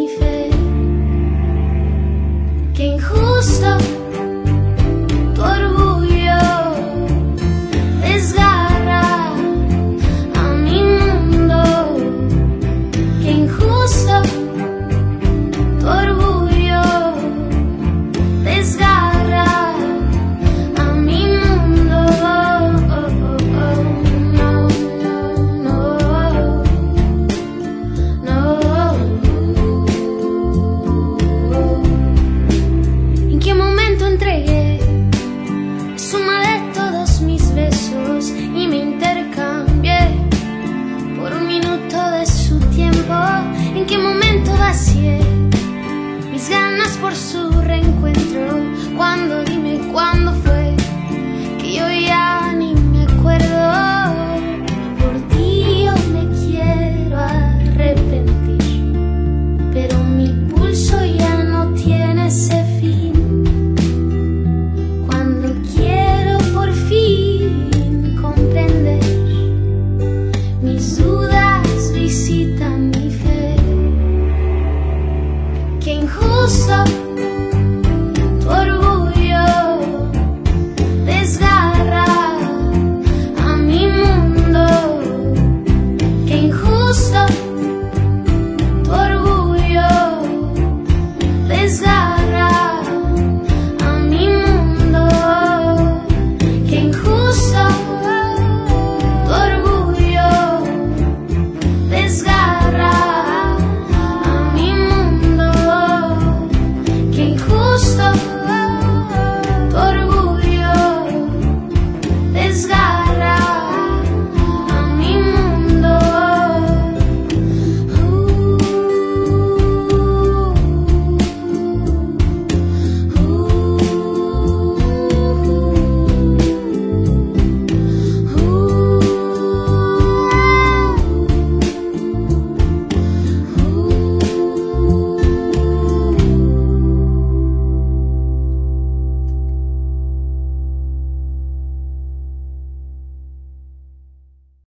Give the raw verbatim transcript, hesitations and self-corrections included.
mi fe. Qué injusto tu orgullo desgarra a mi mundo. Qué injusto tu orgullo desgarra a mi mundo. Oh, oh, oh, no, no, no, no. ¿En qué momento entregué la suma de todos mis besos y me intercambié por un minuto de su tiempo? ¿En qué momento vacié mis ganas por su reencuentro? ¿Cuándo? Dime cuándo fue, que yo ya ni me acuerdo. Por ti yo me quiero arrepentir, pero mi pulso ya no tiene ese fin. Cuando quiero por fin comprender, mis dudas visitan mi fe. Qué injusto